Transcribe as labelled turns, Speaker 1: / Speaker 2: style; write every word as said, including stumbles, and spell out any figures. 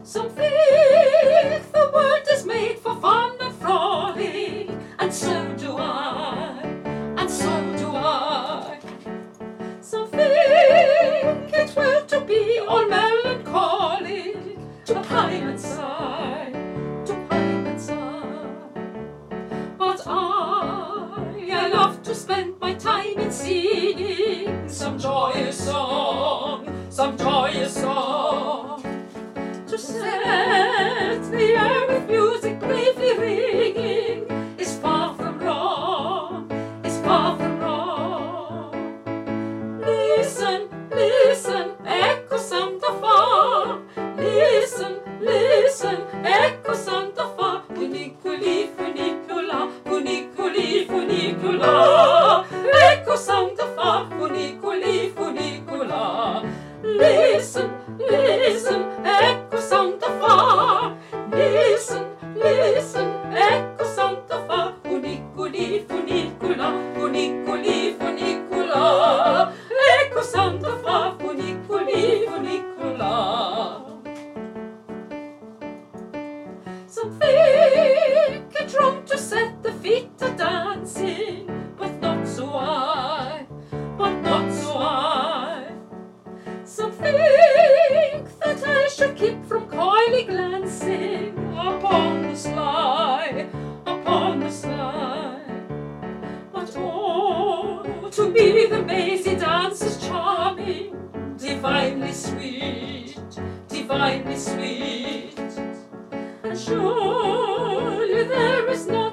Speaker 1: Some think the world is made for fun and frolic, and so do I, and so do I. Some think it's well to be all melancholy, to pine and sigh, to pine and sigh. But I, I love to spend my time in singing some joyous song, some joyous song. To set the air with music bravely ringing is far from wrong, is far from wrong. Listen, listen, echo sound afar. Listen, listen, echo sound afar. Funiculi, funicula, funiculi, funicula. Echo sound afar. Funiculi, funicula. Listen, listen, echo sound afar. Listen, listen, echo sound afar. Funiculi, funicula, funiculi, funicula. Echo sound afar. Funiculi, funicula. Some think it wrong to set the feet a dancing, but not so I, but not so I. Some think that I should keep from coyly glancing upon the sly, upon the sly. But oh, to me the mazy dance is charming, divinely sweet, divinely sweet. And surely there is no